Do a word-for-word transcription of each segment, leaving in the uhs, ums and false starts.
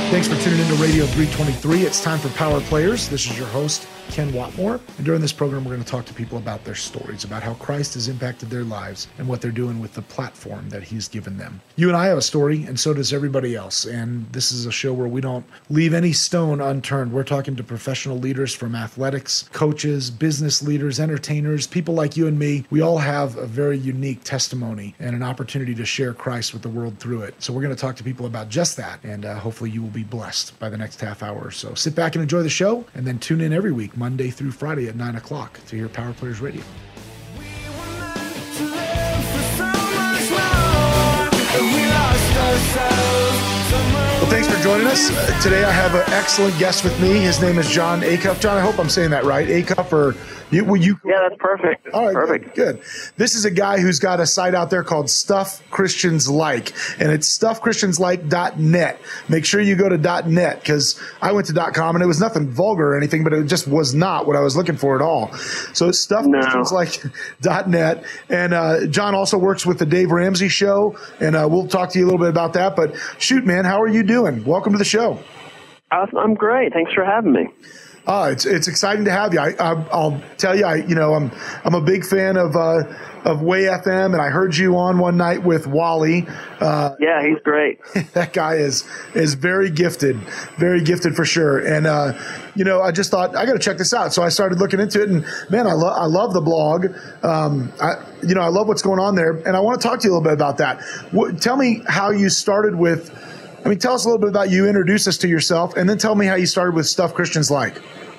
Thanks for tuning into Radio three twenty-three. It's time for Power Players. This is your host, Ken Watmore. And during this program, we're going to talk to people about their stories, about how Christ has impacted their lives and what they're doing with the platform that he's given them. You and I have a story, and so does everybody else. And this is a show where we don't leave any stone unturned. We're talking to professional leaders from athletics, coaches, business leaders, entertainers, people like you and me. We all have a very unique testimony and an opportunity to share Christ with the world through it. So we're going to talk to people about just that, and uh, hopefully you will be blessed by the next half hour or so. Sit back and enjoy the show, and then tune in every week, Monday through Friday at nine o'clock to hear Power Players Radio. Well, thanks for joining us. Uh, today I have an excellent guest with me. His name is Jon Acuff. John, I hope I'm saying that right. Acuff, or you, will you? Yeah, that's perfect. All right, perfect. Good, good. This is a guy who's got a site out there called Stuff Christians Like, and it's stuff christians like dot net. Make sure you go to .net, because I went to .com and it was nothing vulgar or anything, but it just was not what I was looking for at all. So it's stuff christians like dot net. And uh, John also works with the Dave Ramsey Show, and uh, we'll talk to you a little bit about that. But shoot, man, how are you doing? Welcome to the show. I'm great. Thanks for having me. Oh, it's it's exciting to have you. I, I I'll tell you, I you know I'm I'm a big fan of uh, of Way F M, and I heard you on one night with Wally. Uh, yeah, he's great. That guy is is very gifted, very gifted for sure. And uh, you know, I just thought I got to check this out, so I started looking into it, and man, I love I love the blog. Um, I you know I love what's going on there, and I want to talk to you a little bit about that. What, tell me how you started with. I mean, tell us a little bit about you. Introduce us to yourself, and then tell me how you started with Stuff Christians Like.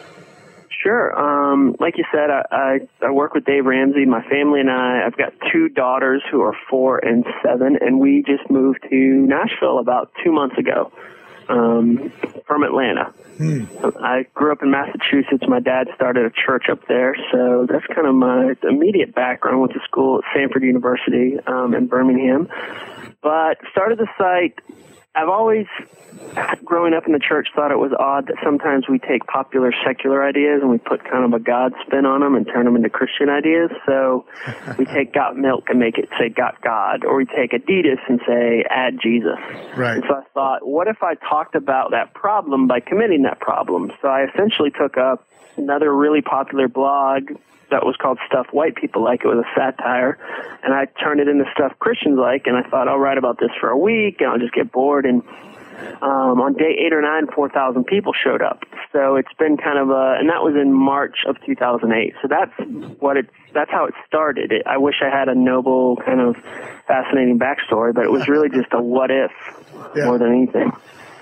Sure. Um, like you said, I, I, I work with Dave Ramsey. My family and I, I've got two daughters who are four and seven, and we just moved to Nashville about two months ago um, from Atlanta. Hmm. I grew up in Massachusetts. My dad started a church up there, so that's kind of my immediate background. Went to school at Stanford University um, in Birmingham, but started the site. I've always, growing up in the church, thought it was odd that sometimes we take popular secular ideas and we put kind of a God spin on them and turn them into Christian ideas. So we take Got Milk and make it say Got God, or we take Adidas and say Add Jesus. Right. And so I thought, what if I talked about that problem by committing that problem? So I essentially took up another really popular blog that was called Stuff White People Like. It was a satire, and I turned it into Stuff Christians Like, and I thought I'll write about this for a week, and I'll just get bored, and um, on day eight or nine, four thousand people showed up. So it's been kind of a, and that was in March of two thousand eight. So that's what it, that's how it started. It, I wish I had a noble, kind of fascinating backstory, but it was really just a what if yeah. more than anything.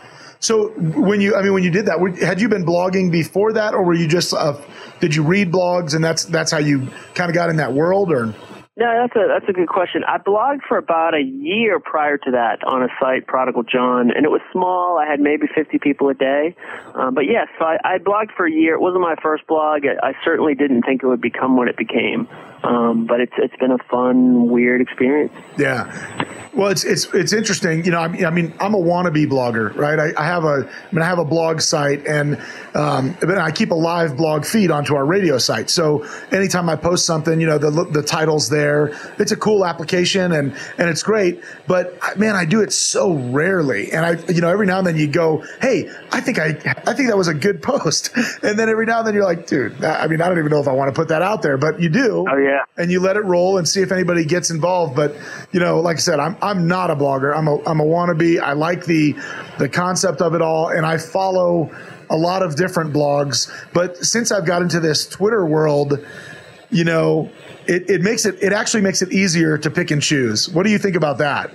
So when you, I mean, when you did that, had you been blogging before that, or were you just, uh, did you read blogs and that's that's how you kind of got in that world, or? No, that's a that's a good question. I blogged for about a year prior to that on a site, Prodigal John, and it was small. I had maybe fifty people a day. Um, but yes, so I, I blogged for a year. It wasn't my first blog. I, I certainly didn't think it would become what it became. Um, but it's it's been a fun, weird experience. Yeah. Well, it's it's it's interesting. You know, I mean, I mean I'm a wannabe blogger, right? I, I have a I mean, I have a blog site, and um, but I keep a live blog feed onto our radio site. So anytime I post something, you know, the the title's there. It's a cool application, and and it's great. But man, I do it so rarely, and I you know every now and then you go, hey, I think I I think that was a good post, and then every now and then you're like, dude, I mean, I don't even know if I want to put that out there, but you do. Oh yeah. And you let it roll and see if anybody gets involved. But you know, like I said, I'm I'm not a blogger. I'm a I'm a wannabe. I like the the concept of it all, and I follow a lot of different blogs. But since I've got into this Twitter world, you know, it, it makes it it actually makes it easier to pick and choose. What do you think about that?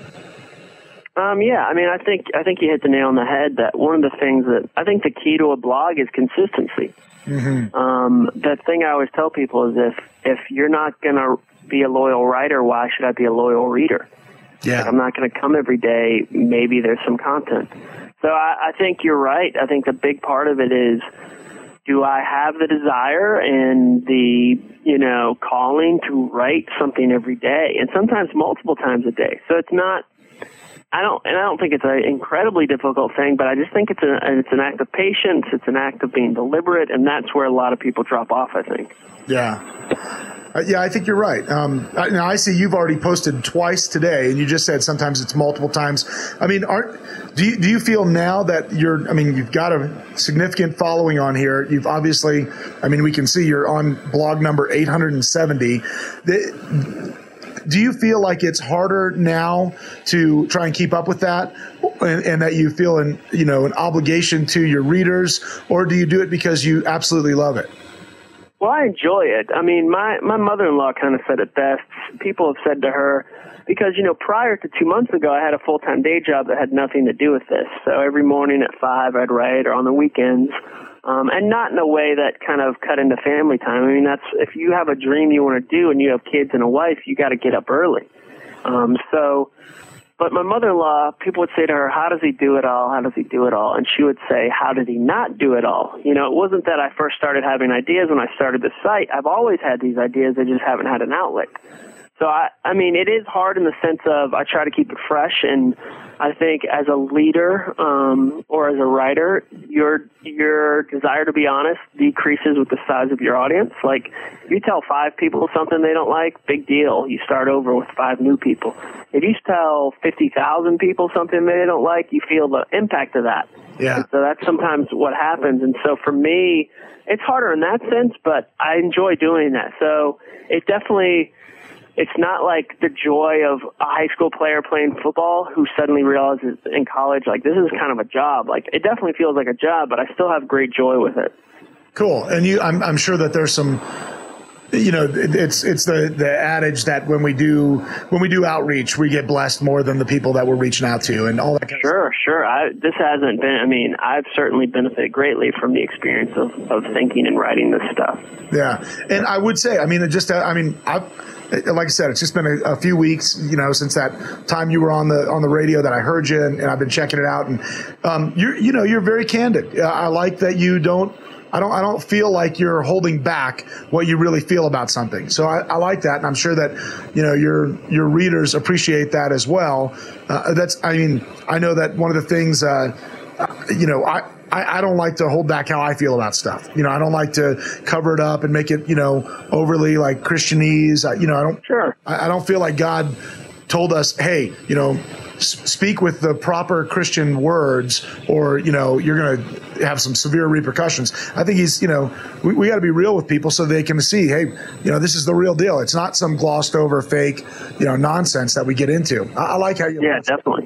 Um, yeah, I mean, I think I think you hit the nail on the head. That one of the things that I think the key to a blog is consistency. Mm-hmm. Um, the thing I always tell people is if if you're not going to be a loyal writer, why should I be a loyal reader? Yeah. Like, I'm not going to come every day. Maybe there's some content. So I, I think you're right. I think the big part of it is, do I have the desire and the, you know, calling to write something every day, and sometimes multiple times a day? So it's not, I don't, and I don't think it's an incredibly difficult thing, but I just think it's a, it's an act of patience. It's an act of being deliberate, and that's where a lot of people drop off, I think. Yeah. Uh, yeah, I think you're right. Um, I, now, I see you've already posted twice today, and you just said sometimes it's multiple times. I mean, aren't do you, do you feel now that you're, I mean, you've got a significant following on here. You've obviously, I mean, we can see you're on blog number eight hundred seventy. The, do you feel like it's harder now to try and keep up with that, and, and that you feel an, you know, an obligation to your readers, or do you do it because you absolutely love it? Well, I enjoy it. I mean, my, my mother-in-law kind of said it best. People have said to her, because, you know, prior to two months ago, I had a full-time day job that had nothing to do with this. So every morning at five, I'd write, or on the weekends, um, and not in a way that kind of cut into family time. I mean, that's, if you have a dream you want to do and you have kids and a wife, you got to get up early. Um, so, but my mother-in-law, people would say to her, how does he do it all? How does he do it all? And she would say, how did he not do it all? You know, it wasn't that I first started having ideas when I started the site. I've always had these ideas. I just haven't had an outlet. So, I, I mean, it is hard in the sense of I try to keep it fresh. And I think as a leader um, or as a writer, your your desire to be honest decreases with the size of your audience. Like, if you tell five people something they don't like, big deal. You start over with five new people. If you tell fifty thousand people something they don't like, you feel the impact of that. Yeah. And so that's sometimes what happens. And so for me, it's harder in that sense, but I enjoy doing that. So it definitely... It's not like the joy of a high school player playing football who suddenly realizes in college, like, this is kind of a job. Like, it definitely feels like a job, but I still have great joy with it. Cool. And you, I'm, I'm sure that there's some, you know, it's it's the, the adage that when we do when we do outreach, we get blessed more than the people that we're reaching out to, and all that kind sure, of stuff. Sure, sure. I, this hasn't been, I mean, I've certainly benefited greatly from the experience of, of thinking and writing this stuff. Yeah. And I would say, I mean, it just, I mean, I've, like I said, it's just been a, a few weeks, you know, since that time you were on the on the radio that I heard you, and, and I've been checking it out. And um, you're, you know, you're very candid. I like that you don't. I don't. I don't feel like you're holding back what you really feel about something. So I, I like that, and I'm sure that, you know, your your readers appreciate that as well. Uh, that's. I mean, I know that one of the things, uh, you know, I. I, I don't like to hold back how I feel about stuff. You know, I don't like to cover it up and make it, you know, overly like Christianese. I, you know, I don't. Sure. I, I don't feel like God told us, hey, you know, s- speak with the proper Christian words, or, you know, you're going to have some severe repercussions. I think he's, you know, we, we got to be real with people so they can see, hey, you know, this is the real deal. It's not some glossed over fake, you know, nonsense that we get into. I, I like how you. Yeah, definitely.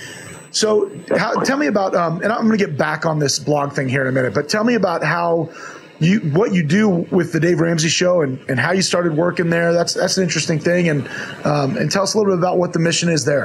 So how, tell me about, um, and I'm going to get back on this blog thing here in a minute, but tell me about how you, what you do with the Dave Ramsey Show, and, and how you started working there. That's that's an interesting thing. And um, and tell us a little bit about what the mission is there.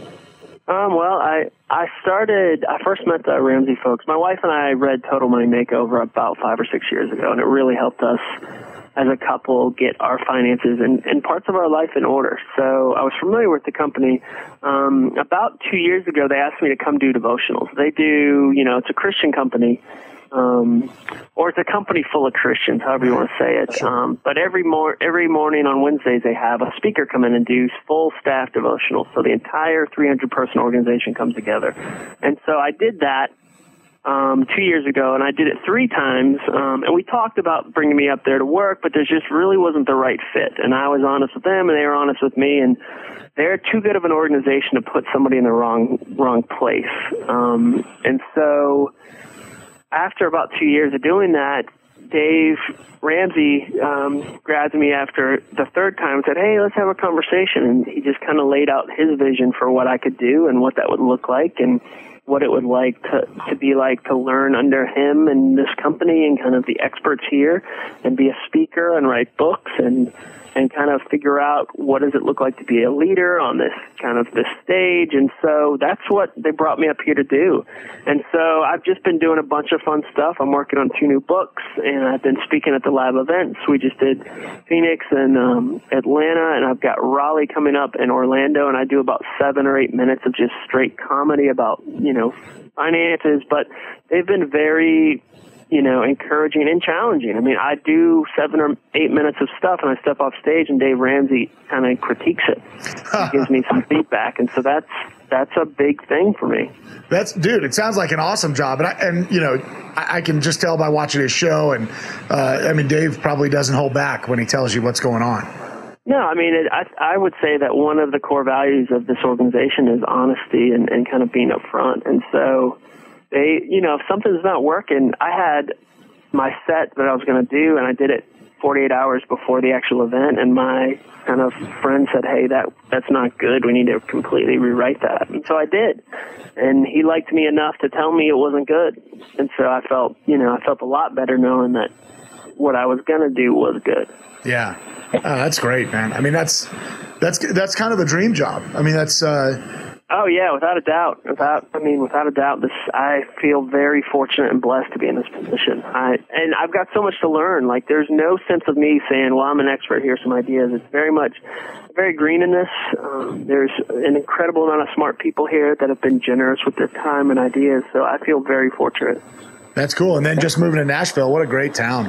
Um, well, I, I started, I first met the Ramsey folks. My wife and I read Total Money Makeover about five or six years ago, and it really helped us as a couple get our finances and, and parts of our life in order. So I was familiar with the company. Um, about two years ago, they asked me to come do devotionals. They do, you know, it's a Christian company, um, or it's a company full of Christians, however you want to say it. Um, but every mor- every morning on Wednesdays, they have a speaker come in and do full staff devotionals. So the entire three hundred person organization comes together. And so I did that Um, two years ago, and I did it three times, um, and we talked about bringing me up there to work, but there just really wasn't the right fit, and I was honest with them, and they were honest with me, and they're too good of an organization to put somebody in the wrong wrong place. Um, and so after about two years of doing that, Dave Ramsey um, grabbed me after the third time and said, hey, let's have a conversation, and he just kind of laid out his vision for what I could do and what that would look like, and what it would like to, to be like to learn under him and this company and kind of the experts here, and be a speaker and write books and and kind of figure out what does it look like to be a leader on this kind of this stage. And so that's what they brought me up here to do. And so I've just been doing a bunch of fun stuff. I'm working on two new books, and I've been speaking at the live events. We just did Phoenix and um, Atlanta, and I've got Raleigh coming up in Orlando, and I do about seven or eight minutes of just straight comedy about, you know, finances. But they've been very you know, encouraging and challenging. I mean, I do seven or eight minutes of stuff, and I step off stage, and Dave Ramsey kind of critiques it. He gives me some feedback, and so that's that's a big thing for me. That's, dude, it sounds like an awesome job. And, I, and you know, I, I can just tell by watching his show. And, uh, I mean, Dave probably doesn't hold back when he tells you what's going on. No, I mean, it, I, I would say that one of the core values of this organization is honesty and, and kind of being upfront. And so they, you know, if something's not working, I had my set that I was going to do, and I did it forty-eight hours before the actual event, and my kind of friend said, hey, that that's not good. We need to completely rewrite that. And so I did. And he liked me enough to tell me it wasn't good. And so I felt, you know, I felt a lot better knowing that what I was going to do was good. Yeah. Oh, that's great, man. I mean, that's that's that's kind of a dream job. I mean, that's uh Oh yeah, without a doubt. Without, I mean, without a doubt, this, I feel very fortunate and blessed to be in this position. I, and I've got so much to learn. Like, there's no sense of me saying, well, I'm an expert, here's some ideas. It's very much, very green in this. Um, there's an incredible amount of smart people here that have been generous with their time and ideas. So I feel very fortunate. That's cool. And then just moving to Nashville, what a great town.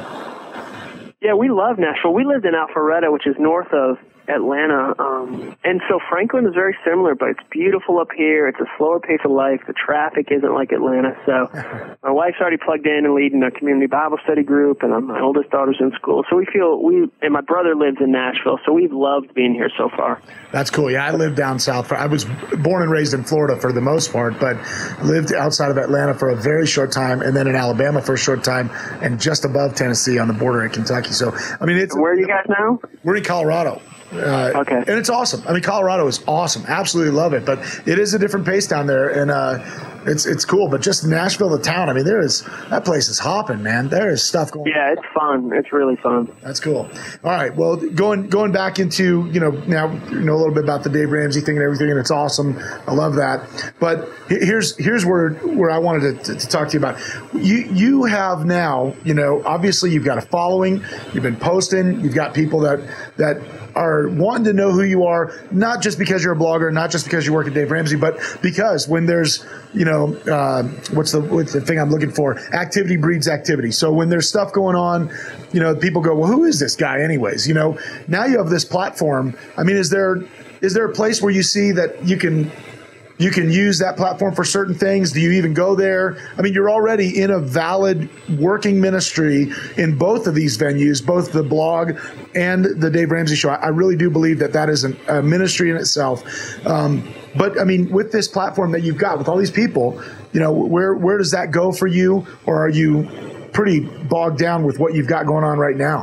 Yeah, we love Nashville. We lived in Alpharetta, which is north of Atlanta, um, and so Franklin is very similar, but it's beautiful up here. It's a slower pace of life. The traffic isn't like Atlanta. So my wife's already plugged in and leading a community Bible study group, and my oldest daughter's in school. So we feel we, and my brother lives in Nashville, so we've loved being here so far. That's cool. Yeah, I lived down south. I was born and raised in Florida for the most part, but lived outside of Atlanta for a very short time, and then in Alabama for a short time, and just above Tennessee on the border in Kentucky. So, I mean, it's where are you guys now? We're in Colorado. Uh, okay. And it's awesome. I mean, Colorado is awesome. Absolutely love it. But it is a different pace down there, and uh, it's it's cool. But just Nashville, the town, I mean, there is that place is hopping, man. There is stuff going on. Yeah, it's fun. It's really fun. That's cool. All right. Well, going going back into, you know, now you know a little bit about the Dave Ramsey thing and everything, and it's awesome. I love that. But here's here's where where I wanted to, to, to talk to you about. You you have now, you know, obviously you've got a following. You've been posting. You've got people that that. are wanting to know who you are, not just because you're a blogger, not just because you work at Dave Ramsey, but because when there's, you know, uh, what's the what's the thing I'm looking for? Activity breeds activity. So when there's stuff going on, you know, people go, well, who is this guy anyways? You know, now you have this platform. I mean, is there is there a place where you see that you can you can use that platform for certain things? Do you even go there? I mean, you're already in a valid working ministry in both of these venues, both the blog and the Dave Ramsey Show. I really do believe that that is an, a ministry in itself. Um, but I mean, with this platform that you've got, with all these people, you know, where where does that go for you? Or are you pretty bogged down with what you've got going on right now?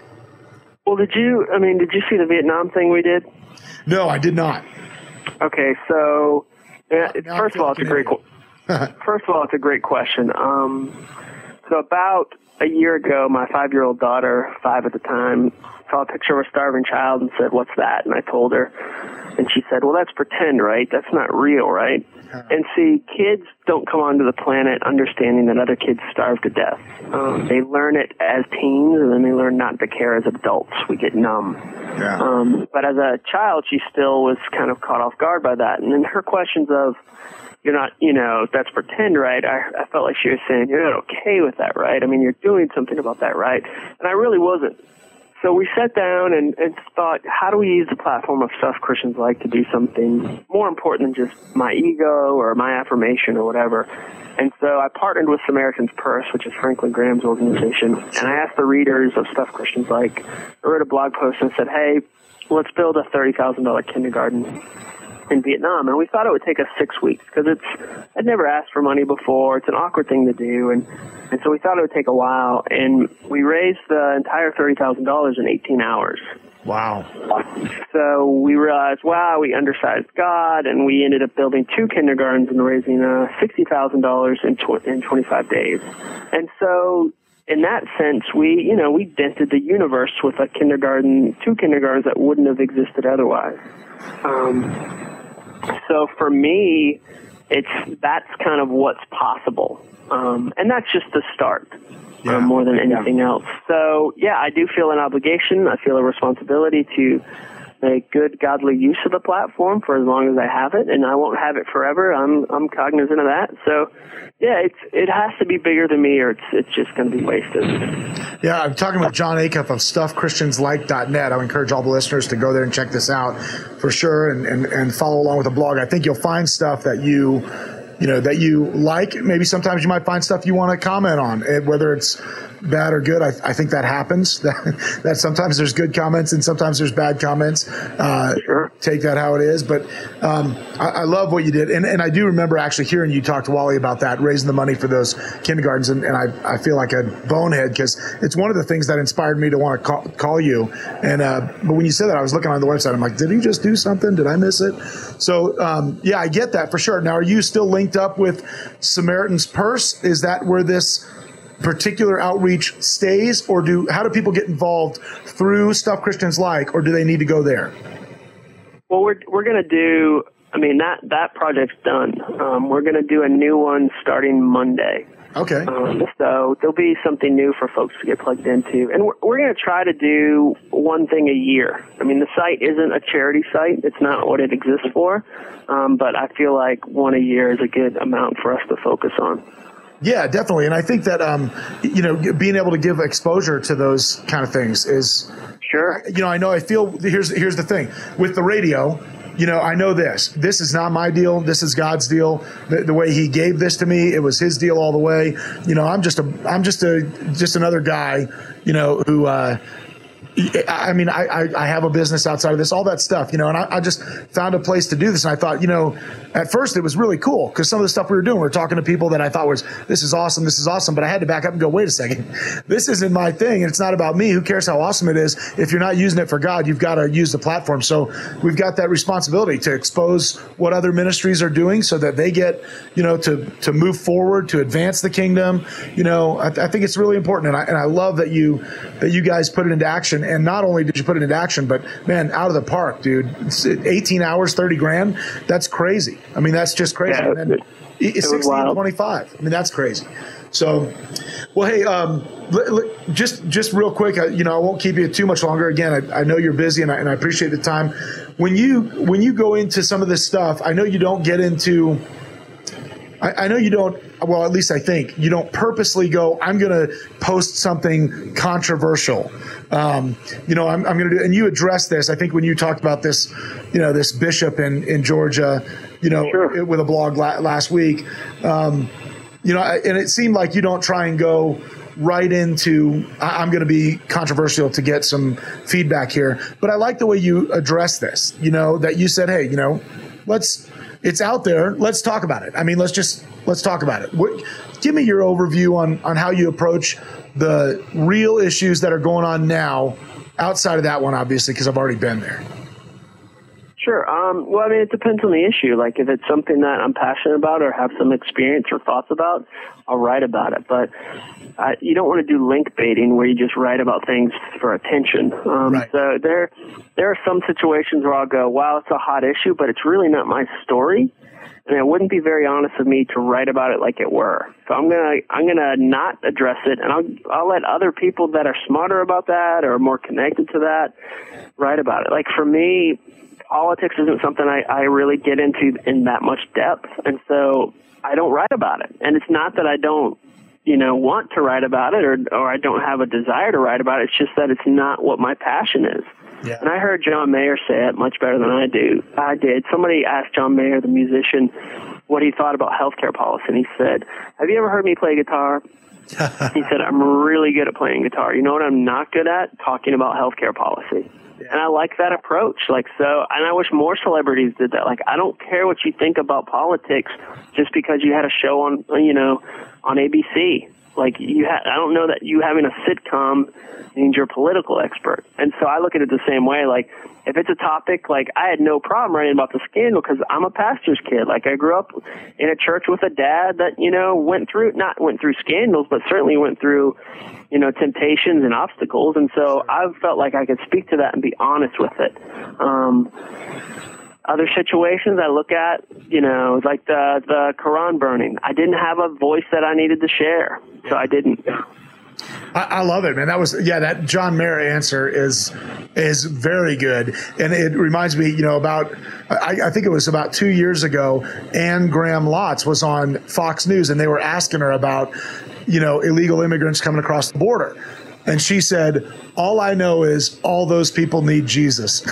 Well, did you, I mean, did you see the Vietnam thing we did? No, I did not. Okay, so yeah, now first of all, it's a great. First of all, it's a great question. Um, so about a year ago, my five-year-old daughter, five at the time, saw a picture of a starving child and said, "What's that?" And I told her, and she said, "Well, that's pretend, right? That's not real, right?" And see, kids don't come onto the planet understanding that other kids starve to death. Um, they learn it as teens, and then they learn not to care as adults. We get numb. Yeah. Um, but as a child, she still was kind of caught off guard by that. And then her questions of, you're not, you know, that's pretend, right? I, I felt like she was saying, you're not okay with that, right? I mean, you're doing something about that, right? And I really wasn't. So we sat down and, and thought, how do we use the platform of Stuff Christians Like to do something more important than just my ego or my affirmation or whatever? And so I partnered with Samaritan's Purse, which is Franklin Graham's organization, and I asked the readers of Stuff Christians Like, I wrote a blog post and said, hey, let's build a thirty thousand dollars kindergarten in Vietnam. And we thought it would take us six weeks because it's, I'd never asked for money before. It's an awkward thing to do. And, and so we thought it would take a while. And we raised the entire thirty thousand dollars in eighteen hours. Wow. So we realized, wow, we undersized God, and we ended up building two kindergartens and raising uh, sixty thousand dollars in, tw- in twenty-five days. And so in that sense, we, you know, we dented the universe with a kindergarten, two kindergartens that wouldn't have existed otherwise. Um, so for me, it's, that's kind of what's possible. Um, and that's just the start. Yeah. Um, more than anything yeah. else. So, yeah, I do feel an obligation. I feel a responsibility to make good, godly use of the platform for as long as I have it, and I won't have it forever. I'm I'm cognizant of that. So, yeah, it's it has to be bigger than me, or it's it's just going to be wasted. Yeah, I'm talking with Jon Acuff of stuff christians like dot net. I would encourage all the listeners to go there and check this out for sure, and, and, and follow along with the blog. I think you'll find stuff that you, you know, that you like. Maybe sometimes you might find stuff you want to comment on, whether it's bad or good. I, I think that happens. That, that sometimes there's good comments and sometimes there's bad comments. Uh, sure. Take that how it is. But um, I, I love what you did. And, and I do remember actually hearing you talk to Wally about that, raising the money for those kindergartens. And, and I, I feel like a bonehead because it's one of the things that inspired me to want to call, call you. And uh, but when you said that, I was looking on the website. I'm like, did he just do something? Did I miss it? So, um, yeah, I get that for sure. Now, are you still linked up with Samaritan's Purse? Is that where this particular outreach stays, or do how do people get involved through Stuff Christians Like, or do they need to go there? Well, we're we're going to do. I mean, that that project's done. Um, we're going to do a new one starting Monday. Okay. Um, so there'll be something new for folks to get plugged into, and we're, we're going to try to do one thing a year. I mean, the site isn't a charity site; it's not what it exists for. Um, but I feel like one a year is a good amount for us to focus on. Yeah, definitely. And I think that, um, you know, being able to give exposure to those kind of things is, sure. You know, I know I feel here's, here's the thing with the radio, you know, I know this, this is not my deal. This is God's deal. The, the way he gave this to me, it was his deal all the way. You know, I'm just a, I'm just a, just another guy, you know, who, uh, I mean, I, I have a business outside of this, all that stuff, you know, and I, I just found a place to do this. And I thought, you know, at first it was really cool because some of the stuff we were doing, we were talking to people that I thought was, this is awesome, this is awesome. But I had to back up and go, wait a second, this isn't my thing. And it's not about me. Who cares how awesome it is? If you're not using it for God, you've got to use the platform. So we've got that responsibility to expose what other ministries are doing so that they get, you know, to, to move forward, to advance the kingdom. You know, I, I think it's really important. And I, and I love that you, that you guys put it into action. And not only did you put it into action, but man, out of the park, dude. It's eighteen hours, thirty grand. That's crazy. I mean, that's just crazy. Yeah, and then it, it sixteen twenty-five. I mean, that's crazy. So, well, hey, um, l- l- just just real quick, I, you know, I won't keep you too much longer. Again, I, I know you're busy, and I, and I appreciate the time. When you when you go into some of this stuff, I know you don't get into. I, I know you don't. Well, at least I think you don't purposely go, I'm going to post something controversial. Um, you know, I'm, I'm going to do, and you addressed this, I think, when you talked about this, you know, this bishop in, in Georgia, you know, sure. with a blog la- last week. Um, you know, and it seemed like you don't try and go right into, I'm going to be controversial to get some feedback here. But I like the way you addressed this, you know, that you said, hey, you know, let's, it's out there. Let's talk about it. I mean, let's just, let's talk about it. What, give me your overview on, on how you approach the real issues that are going on now outside of that one, obviously, because I've already been there. Sure. Um, well, I mean, it depends on the issue. Like, if it's something that I'm passionate about or have some experience or thoughts about, I'll write about it. But uh, you don't want to do link baiting where you just write about things for attention. Um, right. So there, there are some situations where I'll go, wow, it's a hot issue, but it's really not my story. And it wouldn't be very honest of me to write about it like it were. So I'm gonna I'm gonna not address it, and I'll I'll let other people that are smarter about that or more connected to that write about it. Like for me, politics isn't something I, I really get into in that much depth, and so I don't write about it. And it's not that I don't, you know, want to write about it or or I don't have a desire to write about it. It's just that it's not what my passion is. Yeah. And I heard John Mayer say it much better than I do. I did. Somebody asked John Mayer, the musician, what he thought about healthcare policy, and he said, have you ever heard me play guitar? He said, I'm really good at playing guitar. You know what I'm not good at? Talking about healthcare policy. Yeah. And I like that approach. Like, so, and I wish more celebrities did that. Like, I don't care what you think about politics just because you had a show on, you know, on A B C. Like, you ha- I don't know that you having a sitcom means you're a political expert. And so I look at it the same way. Like, if it's a topic, like, I had no problem writing about the scandal because I'm a pastor's kid. Like, I grew up in a church with a dad that, you know, went through, not went through scandals, but certainly went through, you know, temptations and obstacles. And so I felt like I could speak to that and be honest with it. Um, Other situations I look at, you know, like the the Quran burning. I didn't have a voice that I needed to share, so I didn't. I, I love it, man. That was, yeah, that John Mayer answer is is very good. And it reminds me, you know, about, I, I think it was about two years ago, Anne Graham Lotz was on Fox News, and they were asking her about, you know, illegal immigrants coming across the border. And she said, all I know is all those people need Jesus.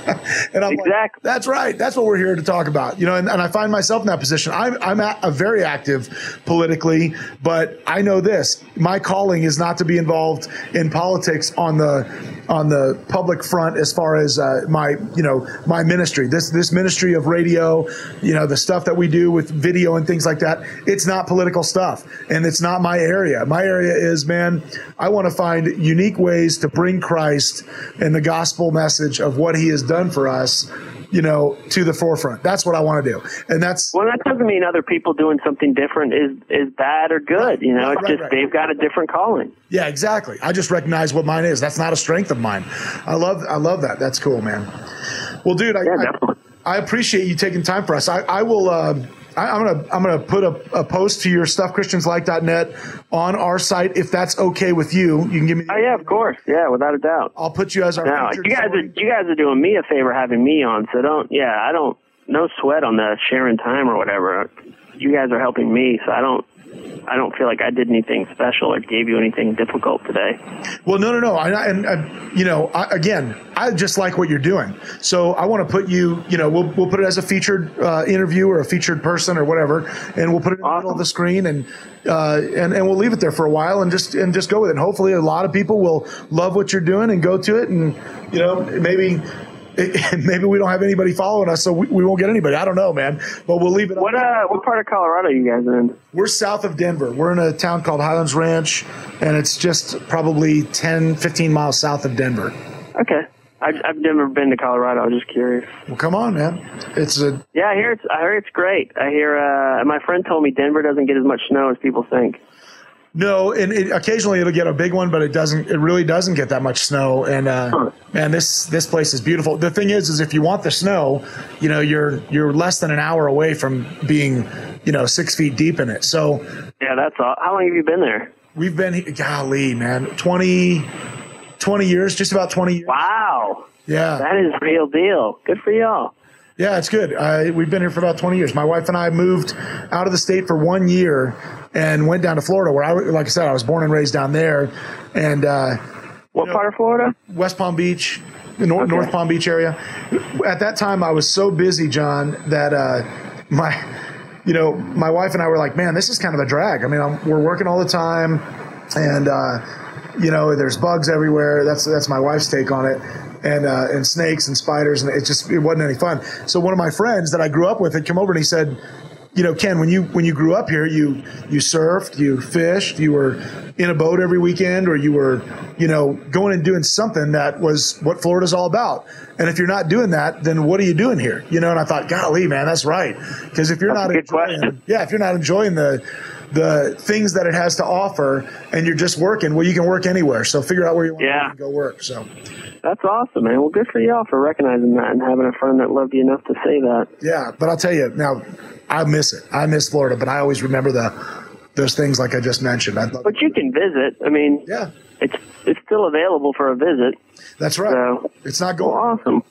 And I'm exactly. like, that's right. That's what we're here to talk about. You know, and, and I find myself in that position. I'm, I'm a, a very active politically, but I know this. My calling is not to be involved in politics on the on the public front as far as uh, my, you know, my ministry. This this ministry of radio, you know, the stuff that we do with video and things like that, it's not political stuff. And it's not my area. My area is, man, I want to find unique ways to bring Christ and the gospel message of what he has done for us, you know, to the forefront. That's what I want to do. And that's... Well, that doesn't mean other people doing something different is, is bad or good. You know, right, it's right, just right. they've got a different calling. Yeah, exactly. I just recognize what mine is. That's not a strength of mine. I love I love that. That's cool, man. Well, dude, I, yeah, definitely. I, I appreciate you taking time for us. I, I will... Uh, I, I'm gonna I'm gonna put a, a post to your stuff christians like dot net on our site if that's okay with you. You can give me. The oh yeah, of course, yeah, without a doubt. I'll put you as our. Now, you guys story. are you guys are doing me a favor having me on, so don't. Yeah, I don't. No sweat on the sharing time or whatever. You guys are helping me, so I don't. I don't feel like I did anything special or gave you anything difficult today. Well, no, no, no. I, and, I, you know, I, again, I just like what you're doing. So I want to put you, you know, we'll we'll put it as a featured uh, interview or a featured person or whatever, and we'll put it in awesome. the middle of the screen, and uh, and and we'll leave it there for a while and just and just go with it. And hopefully, a lot of people will love what you're doing and go to it, and you know, maybe. Maybe we don't have anybody following us, so we, we won't get anybody. I don't know, man. But we'll leave it. What uh, what part of Colorado are you guys in? We're south of Denver. We're in a town called Highlands Ranch, and it's just probably ten, fifteen miles south of Denver. Okay. I've, I've never been to Colorado. I was just curious. Well, come on, man. It's a yeah. I hear it's I hear it's great. I hear uh, my friend told me Denver doesn't get as much snow as people think. No, and it, occasionally it'll get a big one, but it doesn't. It really doesn't get that much snow. And uh, huh. man, this this place is beautiful. The thing is, is if you want the snow, you know, you're you're less than an hour away from being, you know, six feet deep in it. So yeah, that's all. How long have you been there? We've been, golly, man, twenty, twenty years, just about twenty years. Wow. Yeah, that is real deal. Good for y'all. Yeah, it's good. Uh, we've been here for about twenty years. My wife and I moved out of the state for one year and went down to Florida, where I, like I said, I was born and raised down there. And uh, what know, part of Florida? West Palm Beach, the North, okay. North Palm Beach area. At that time, I was so busy, John, that uh, my, you know, my wife and I were like, man, this is kind of a drag. I mean, I'm, we're working all the time, and uh, you know, there's bugs everywhere. That's that's my wife's take on it. And uh, and snakes and spiders, and it just it wasn't any fun. So one of my friends that I grew up with had come over and he said, you know, Ken, when you when you grew up here, you you surfed, you fished, you were in a boat every weekend, or you were, you know, going and doing something that was what Florida's all about. And if you're not doing that, then what are you doing here? You know, and I thought, golly, man, that's right. Because if you're that's not enjoying, question. yeah, if you're not enjoying the the things that it has to offer, and you're just working, well, you can work anywhere. So figure out where you want yeah. to go work. So. That's awesome, man. Well, good for y'all for recognizing that and having a friend that loved you enough to say that. Yeah, but I'll tell you, now, I miss it. I miss Florida, but I always remember the those things like I just mentioned. I'd love but you can visit. I mean, yeah, it's it's still available for a visit. That's right. So, it's not going. Well, awesome.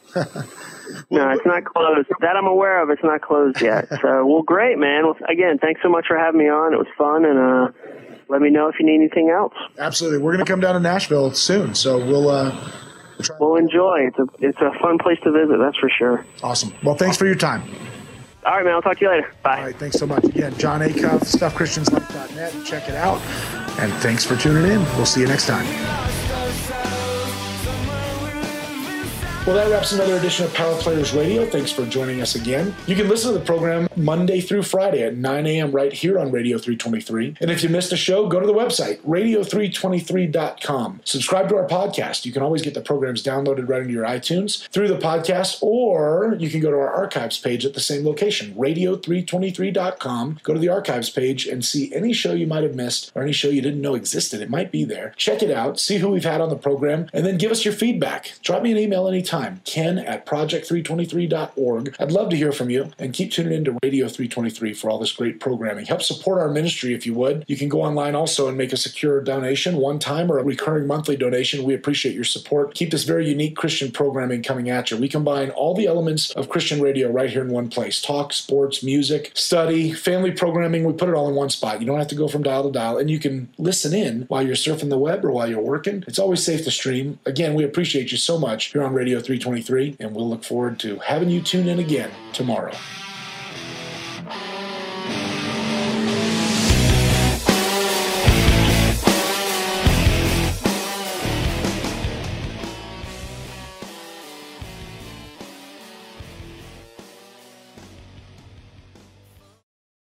well, no, it's not closed. That I'm aware of. It's not closed yet. So, well, great, man. Well, again, thanks so much for having me on. It was fun, and uh, let me know if you need anything else. Absolutely. We're going to come down to Nashville soon, so we'll... Uh, We'll enjoy. It's a it's a fun place to visit, that's for sure. Awesome. Well, thanks for your time. All right, man. I'll talk to you later. Bye. All right. Thanks so much. Again, Jon Acuff, stuff christians like dot net. Check it out. And thanks for tuning in. We'll see you next time. Well, that wraps another edition of Power Players Radio. Thanks for joining us again. You can listen to the program Monday through Friday at nine a.m. right here on Radio three twenty-three. And if you missed a show, go to the website, radio three twenty-three dot com. Subscribe to our podcast. You can always get the programs downloaded right into your iTunes through the podcast, or you can go to our archives page at the same location, radio three twenty-three dot com. Go to the archives page and see any show you might have missed or any show you didn't know existed. It might be there. Check it out, see who we've had on the program, and then give us your feedback. Drop me an email anytime. anytime. Ken at project three twenty-three dot org. I'd love to hear from you, and keep tuning in to Radio three twenty-three for all this great programming. Help support our ministry if you would. You can go online also and make a secure donation, one time or a recurring monthly donation. We appreciate your support. Keep this very unique Christian programming coming at you. We combine all the elements of Christian radio right here in one place. Talk, sports, music, study, family programming. We put it all in one spot. You don't have to go from dial to dial, and you can listen in while you're surfing the web or while you're working. It's always safe to stream. Again, we appreciate you so much here on Radio three twenty-three, and we'll look forward to having you tune in again tomorrow.